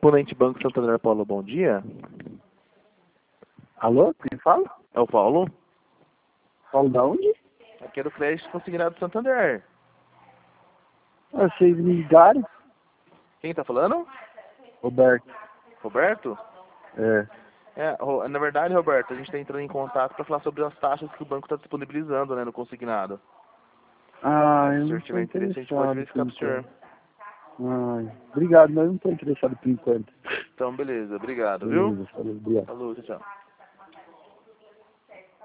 correspondente Banco Santander, Paulo, bom dia. Alô, quem fala? É o Paulo? Paulo da onde? Aqui é do Crédito Consignado do Santander. Vocês me ligaram? Quem tá falando? Roberto. Roberto? É. Na verdade, Roberto, a gente está entrando em contato para falar sobre as taxas que o banco está disponibilizando, né, no consignado. Ah, Se eu o não senhor estou tiver interesse, a gente pode interessado verificar por para o senhor. enquanto. Obrigado, mas eu não estou interessado por enquanto. Então, beleza. Obrigado, viu? Beleza, falou, obrigado. Falou, tchau, tchau.